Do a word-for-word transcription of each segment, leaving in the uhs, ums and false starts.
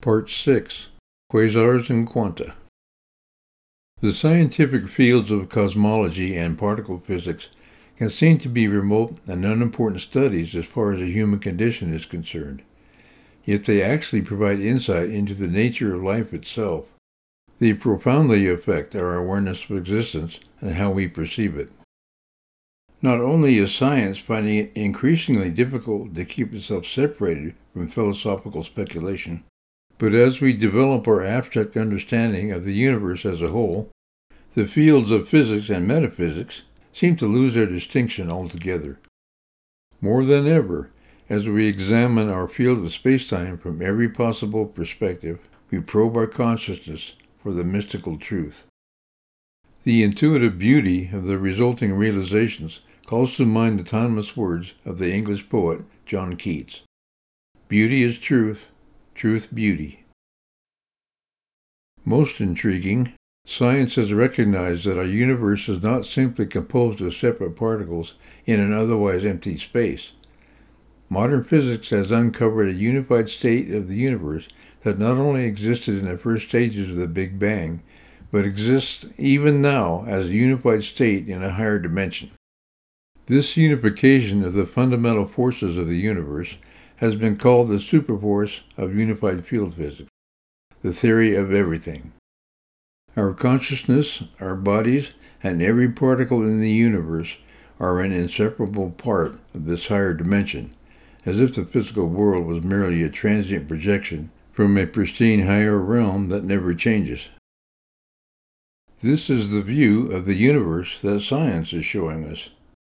Part six. Quasars and Quanta. The scientific fields of cosmology and particle physics can seem to be remote and unimportant studies as far as the human condition is concerned. Yet they actually provide insight into the nature of life itself. They profoundly affect our awareness of existence and how we perceive it. Not only is science finding it increasingly difficult to keep itself separated from philosophical speculation, but as we develop our abstract understanding of the universe as a whole, the fields of physics and metaphysics seem to lose their distinction altogether. More than ever, as we examine our field of spacetime from every possible perspective, we probe our consciousness for the mystical truth. The intuitive beauty of the resulting realizations calls to mind the timeless words of the English poet John Keats. Beauty is truth, truth beauty. Most intriguing, science has recognized that our universe is not simply composed of separate particles in an otherwise empty space. Modern physics has uncovered a unified state of the universe that not only existed in the first stages of the Big Bang, but exists even now as a unified state in a higher dimension. This unification of the fundamental forces of the universe has been called the superforce of unified field physics, the theory of everything. Our consciousness, our bodies, and every particle in the universe are an inseparable part of this higher dimension, as if the physical world was merely a transient projection from a pristine higher realm that never changes. This is the view of the universe that science is showing us.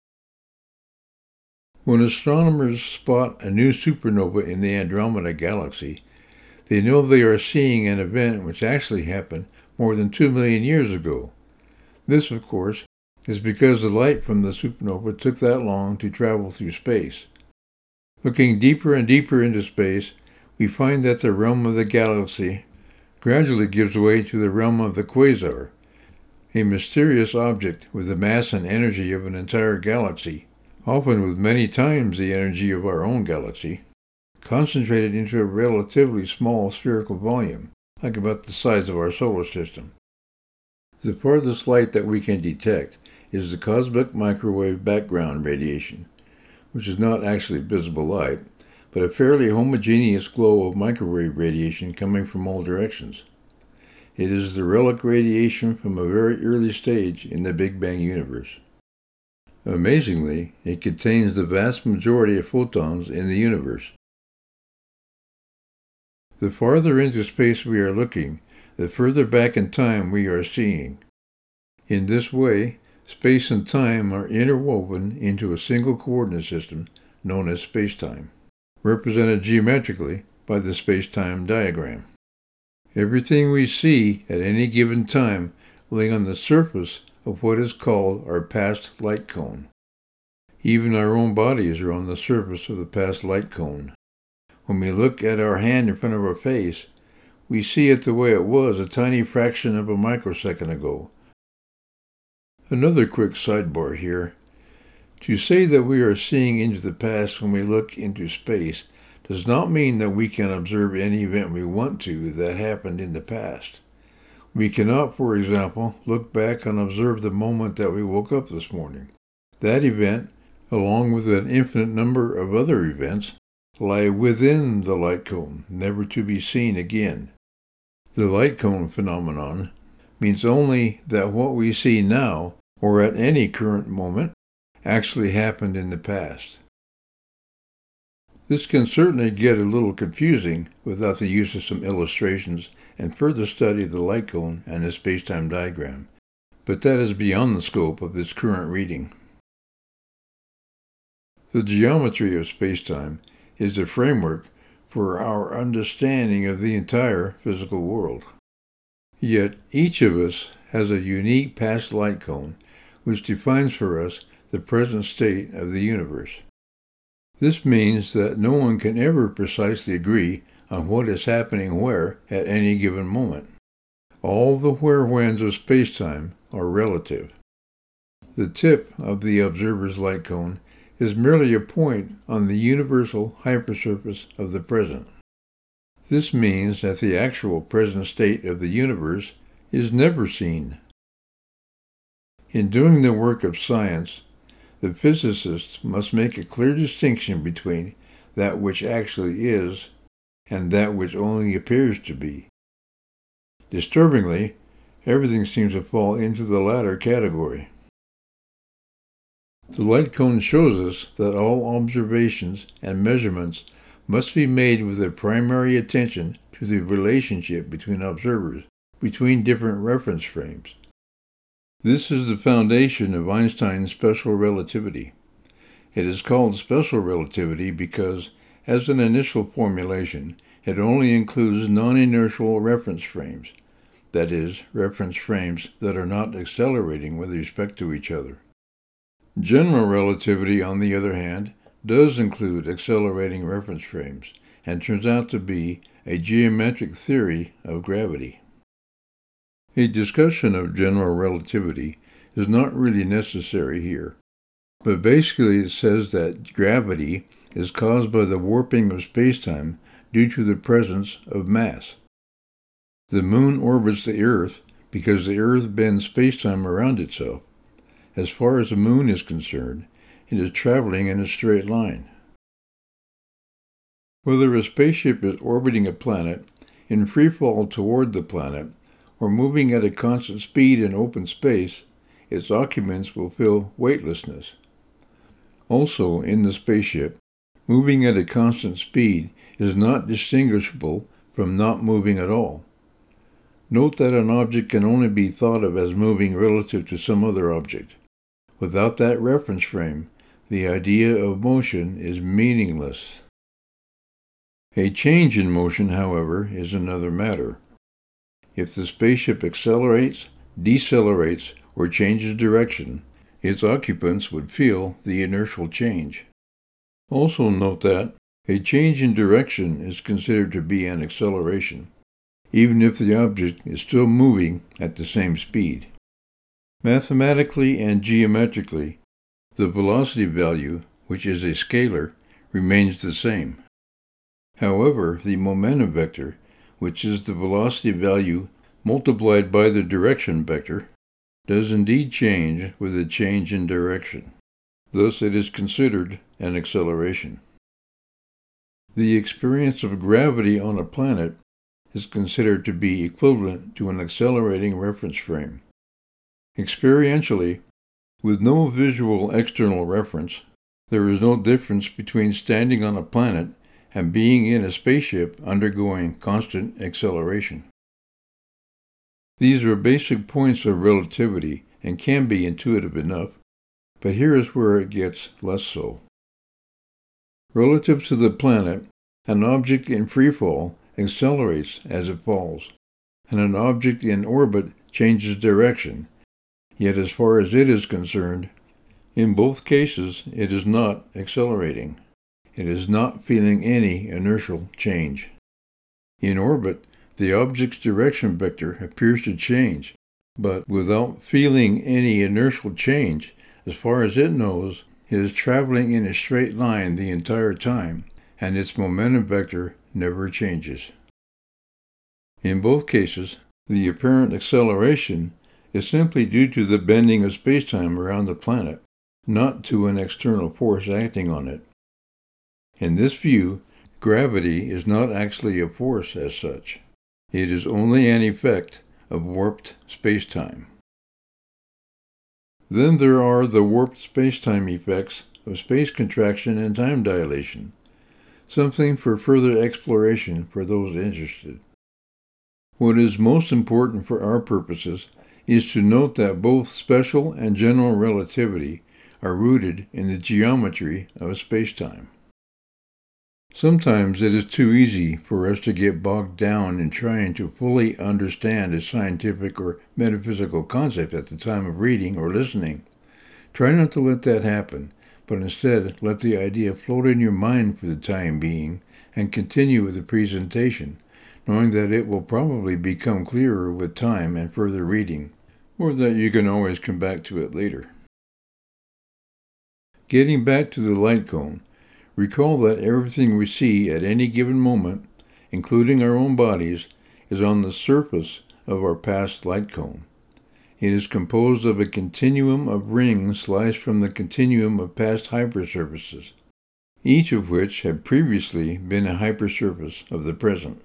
When astronomers spot a new supernova in the Andromeda Galaxy, they know they are seeing an event which actually happened more than two million years ago. This, of course, is because the light from the supernova took that long to travel through space. Looking deeper and deeper into space, we find that the realm of the galaxy gradually gives way to the realm of the quasar, a mysterious object with the mass and energy of an entire galaxy, often with many times the energy of our own galaxy, concentrated into a relatively small spherical volume, like about the size of our solar system. The farthest light that we can detect is the cosmic microwave background radiation, which is not actually visible light, but a fairly homogeneous glow of microwave radiation coming from all directions. It is the relic radiation from a very early stage in the Big Bang universe. Amazingly, it contains the vast majority of photons in the universe. The farther into space we are looking, the further back in time we are seeing. In this way, space and time are interwoven into a single coordinate system known as spacetime, represented geometrically by the spacetime diagram. Everything we see at any given time lay on the surface of what is called our past light cone. Even our own bodies are on the surface of the past light cone. When we look at our hand in front of our face, we see it the way it was a tiny fraction of a microsecond ago. Another quick sidebar here. To say that we are seeing into the past when we look into space does not mean that we can observe any event we want to that happened in the past. We cannot, for example, look back and observe the moment that we woke up this morning. That event, along with an infinite number of other events, lie within the light cone, never to be seen again. The light cone phenomenon means only that what we see now, or at any current moment, actually happened in the past. This can certainly get a little confusing without the use of some illustrations and further study of the light cone and the spacetime diagram, but that is beyond the scope of this current reading. The geometry of spacetime is the framework for our understanding of the entire physical world. Yet each of us has a unique past light cone which defines for us the present state of the universe. This means that no one can ever precisely agree on what is happening where at any given moment. All the where-whens of spacetime are relative. The tip of the observer's light cone is merely a point on the universal hypersurface of the present. This means that the actual present state of the universe is never seen. In doing the work of science, the physicists must make a clear distinction between that which actually is and that which only appears to be. Disturbingly, everything seems to fall into the latter category. The light cone shows us that all observations and measurements must be made with a primary attention to the relationship between observers, between different reference frames. This is the foundation of Einstein's special relativity. It is called special relativity because, as an initial formulation, it only includes non-inertial reference frames, that is, reference frames that are not accelerating with respect to each other. General relativity, on the other hand, does include accelerating reference frames, and turns out to be a geometric theory of gravity. A discussion of general relativity is not really necessary here, but basically it says that gravity is caused by the warping of spacetime due to the presence of mass. The moon orbits the Earth because the Earth bends spacetime around itself. As far as the moon is concerned, it is traveling in a straight line. Whether a spaceship is orbiting a planet, in free fall toward the planet, or moving at a constant speed in open space, its occupants will feel weightlessness. Also, in the spaceship, moving at a constant speed is not distinguishable from not moving at all. Note that an object can only be thought of as moving relative to some other object. Without that reference frame, the idea of motion is meaningless. A change in motion, however, is another matter. If the spaceship accelerates, decelerates, or changes direction, its occupants would feel the inertial change. Also note that a change in direction is considered to be an acceleration, even if the object is still moving at the same speed. Mathematically and geometrically, the velocity value, which is a scalar, remains the same. However, the momentum vector, which is the velocity value multiplied by the direction vector, does indeed change with a change in direction. Thus it is considered an acceleration. The experience of gravity on a planet is considered to be equivalent to an accelerating reference frame. Experientially, with no visual external reference, there is no difference between standing on a planet and being in a spaceship undergoing constant acceleration. These are basic points of relativity and can be intuitive enough, but here is where it gets less so. Relative to the planet, an object in freefall accelerates as it falls, and an object in orbit changes direction, yet as far as it is concerned, in both cases it is not accelerating. It is not feeling any inertial change. In orbit, the object's direction vector appears to change, but without feeling any inertial change, as far as it knows, it is traveling in a straight line the entire time, and its momentum vector never changes. In both cases, the apparent acceleration is simply due to the bending of spacetime around the planet, not to an external force acting on it. In this view, gravity is not actually a force as such. It is only an effect of warped spacetime. Then there are the warped spacetime effects of space contraction and time dilation, something for further exploration for those interested. What is most important for our purposes is to note that both special and general relativity are rooted in the geometry of spacetime. Sometimes it is too easy for us to get bogged down in trying to fully understand a scientific or metaphysical concept at the time of reading or listening. Try not to let that happen, but instead let the idea float in your mind for the time being and continue with the presentation, knowing that it will probably become clearer with time and further reading, or that you can always come back to it later. Getting back to the light cone, recall that everything we see at any given moment including our own bodies, is on the surface of our past light cone. It is composed of a continuum of rings sliced from the continuum of past hypersurfaces, each of which had previously been a hypersurface of the present.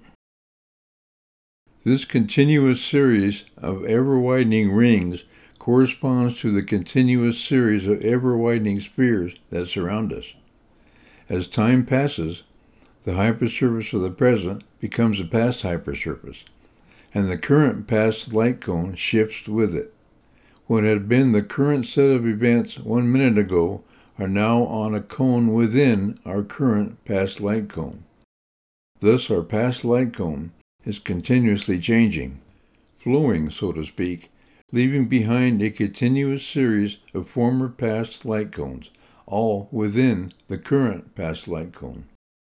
This continuous series of ever-widening rings corresponds to the continuous series of ever-widening spheres that surround us. As time passes, the hypersurface of the present becomes a past hypersurface, and the current past light cone shifts with it. What had been the current set of events one minute ago are now on a cone within our current past light cone. Thus our past light cone is continuously changing, flowing, so to speak, leaving behind a continuous series of former past light cones, all within the current past light cone.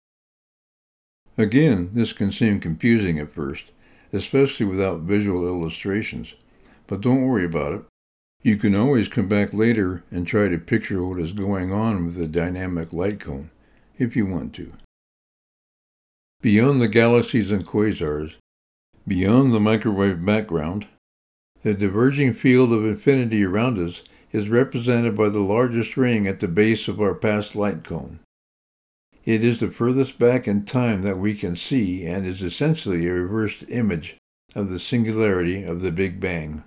Again, this can seem confusing at first, especially without visual illustrations, but don't worry about it. You can always come back later and try to picture what is going on with the dynamic light cone, if you want to. Beyond the galaxies and quasars, beyond the microwave background, the diverging field of infinity around us is represented by the largest ring at the base of our past light cone. It is the furthest back in time that we can see and is essentially a reversed image of the singularity of the Big Bang.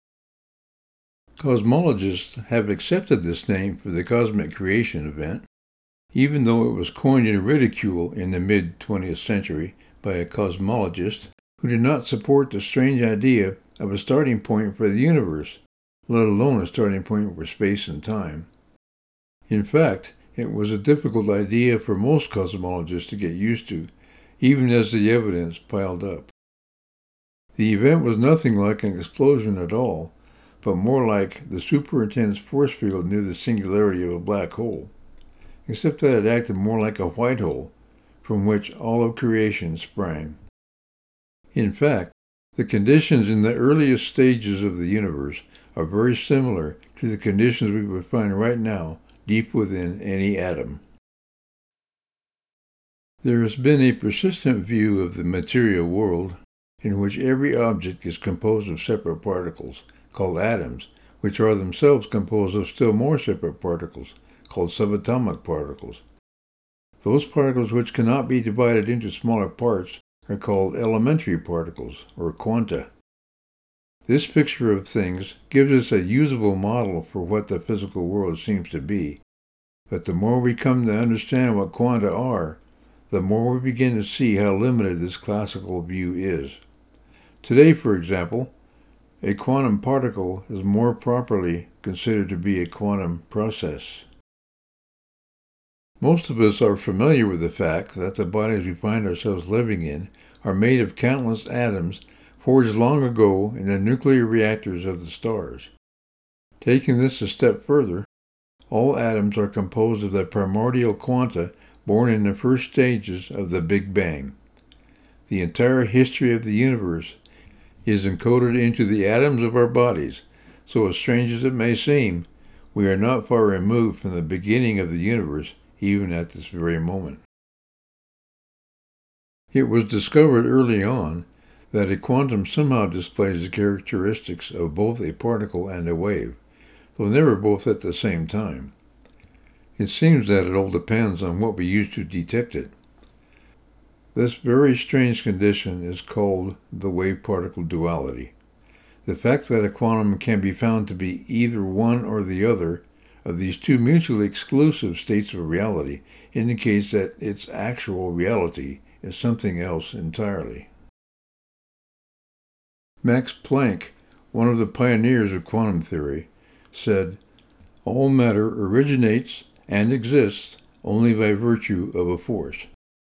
Cosmologists have accepted this name for the cosmic creation event, even though it was coined in ridicule in the mid-twentieth century by a cosmologist who did not support the strange idea of a starting point for the universe, let alone a starting point for space and time. In fact, it was a difficult idea for most cosmologists to get used to, even as the evidence piled up. The event was nothing like an explosion at all, but more like the super intense force field near the singularity of a black hole, except that it acted more like a white hole, from which all of creation sprang. In fact, the conditions in the earliest stages of the universe are very similar to the conditions we would find right now deep within any atom. There has been a persistent view of the material world in which every object is composed of separate particles, called atoms, which are themselves composed of still more separate particles, called subatomic particles. Those particles which cannot be divided into smaller parts are called elementary particles, or quanta. This picture of things gives us a usable model for what the physical world seems to be, but the more we come to understand what quanta are, the more we begin to see how limited this classical view is. Today, for example, a quantum particle is more properly considered to be a quantum process. Most of us are familiar with the fact that the bodies we find ourselves living in are made of countless atoms forged long ago in the nuclear reactors of the stars. Taking this a step further, all atoms are composed of the primordial quanta born in the first stages of the Big Bang. The entire history of the universe is encoded into the atoms of our bodies, so as strange as it may seem, we are not far removed from the beginning of the universe even at this very moment. It was discovered early on that a quantum somehow displays the characteristics of both a particle and a wave, though never both at the same time. It seems that it all depends on what we use to detect it. This very strange condition is called the wave-particle duality. The fact that a quantum can be found to be either one or the other of these two mutually exclusive states of reality indicates that its actual reality is something else entirely. Max Planck, one of the pioneers of quantum theory, said, "All matter originates and exists only by virtue of a force."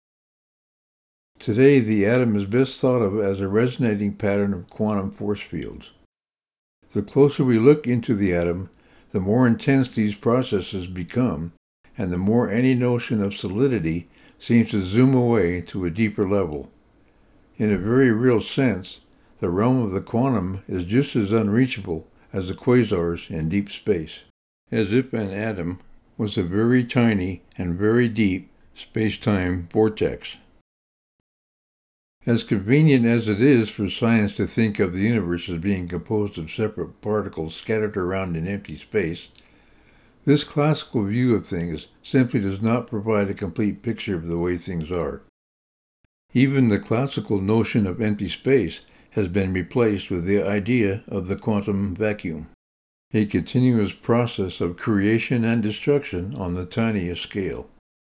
Today, the atom is best thought of as a resonating pattern of quantum force fields. The closer we look into the atom, the more intense these processes become, and the more any notion of solidity seems to zoom away to a deeper level. In a very real sense, the realm of the quantum is just as unreachable as the quasars in deep space, as if an atom was a very tiny and very deep space-time vortex. As convenient as it is for science to think of the universe as being composed of separate particles scattered around in empty space, this classical view of things simply does not provide a complete picture of the way things are. Even the classical notion of empty space has been replaced with the idea of the quantum vacuum, a continuous process of creation and destruction on the tiniest scale.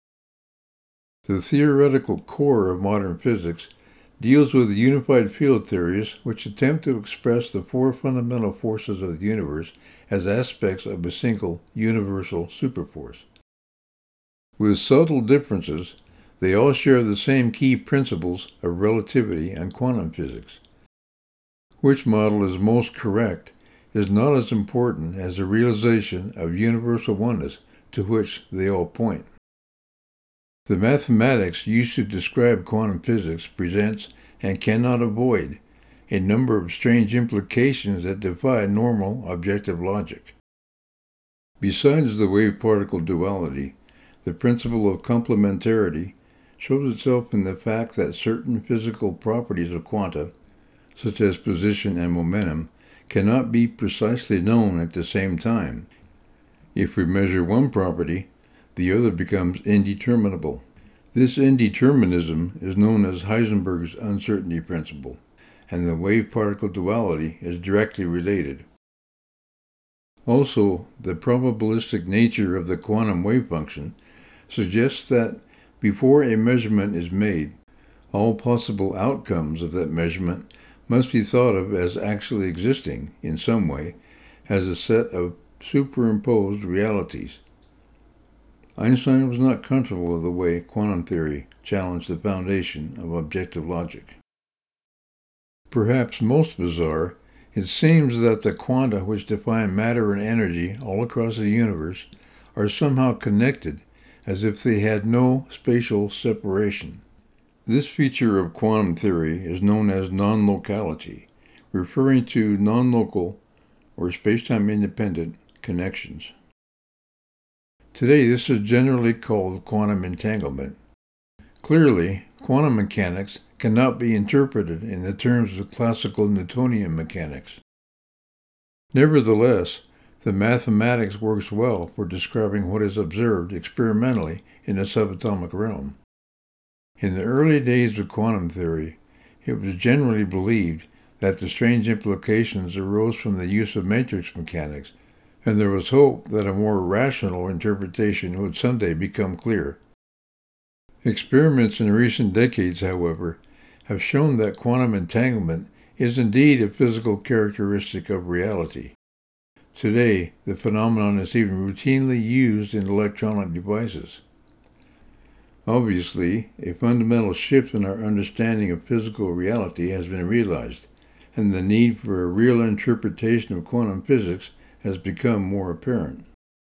The theoretical core of modern physics deals with unified field theories which attempt to express the four fundamental forces of the universe as aspects of a single universal superforce. With subtle differences, they all share the same key principles of relativity and quantum physics. Which model is most correct is not as important as the realization of universal oneness to which they all point. The mathematics used to describe quantum physics presents, and cannot avoid, a number of strange implications that defy normal objective logic. Besides the wave-particle duality, the principle of complementarity shows itself in the fact that certain physical properties of quanta, such as position and momentum, cannot be precisely known at the same time. If we measure one property, the other becomes indeterminable. This indeterminism is known as Heisenberg's uncertainty principle, and the wave-particle duality is directly related. Also, the probabilistic nature of the quantum wave function suggests that before a measurement is made, all possible outcomes of that measurement must be thought of as actually existing, in some way, as a set of superimposed realities. Einstein was not comfortable with the way quantum theory challenged the foundation of objective logic. Perhaps most bizarre, it seems that the quanta which define matter and energy all across the universe are somehow connected as if they had no spatial separation. This feature of quantum theory is known as non-locality, referring to non-local or space-time independent connections. Today, this is generally called quantum entanglement. Clearly, quantum mechanics cannot be interpreted in the terms of classical Newtonian mechanics. Nevertheless, the mathematics works well for describing what is observed experimentally in the subatomic realm. In the early days of quantum theory, it was generally believed that the strange implications arose from the use of matrix mechanics, and there was hope that a more rational interpretation would someday become clear. Experiments in recent decades, however, have shown that quantum entanglement is indeed a physical characteristic of reality. Today, the phenomenon is even routinely used in electronic devices. Obviously, a fundamental shift in our understanding of physical reality has been realized, and the need for a real interpretation of quantum physics has become more apparent.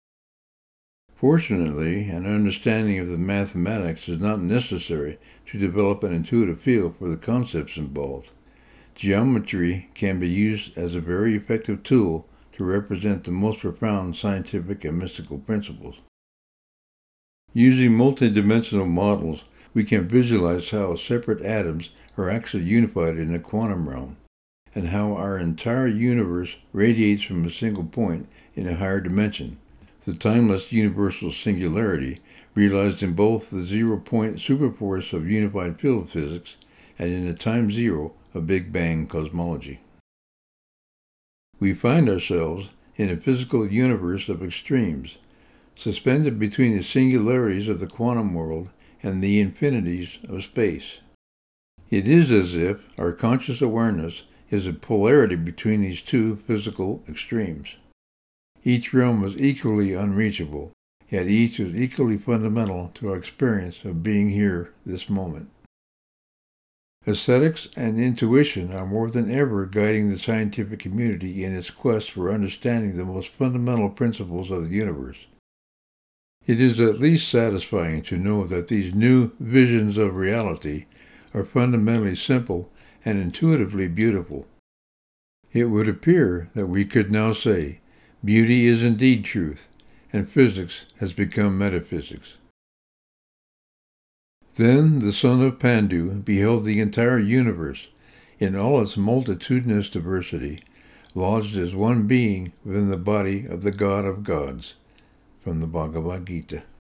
Fortunately, an understanding of the mathematics is not necessary to develop an intuitive feel for the concepts involved. Geometry can be used as a very effective tool to represent the most profound scientific and mystical principles. Using multidimensional models, we can visualize how separate atoms are actually unified in the quantum realm, and how our entire universe radiates from a single point in a higher dimension, the timeless universal singularity, realized in both the zero-point superforce of unified field physics and in the time zero of Big Bang cosmology. We find ourselves in a physical universe of extremes, suspended between the singularities of the quantum world and the infinities of space. It is as if our conscious awareness is a polarity between these two physical extremes. Each realm is equally unreachable, yet each is equally fundamental to our experience of being here this moment. Aesthetics and intuition are more than ever guiding the scientific community in its quest for understanding the most fundamental principles of the universe. It is at least satisfying to know that these new visions of reality are fundamentally simple and intuitively beautiful. It would appear that we could now say, beauty is indeed truth, and physics has become metaphysics. Then the son of Pandu beheld the entire universe, in all its multitudinous diversity, lodged as one being within the body of the God of gods. From the Bhagavad Gita.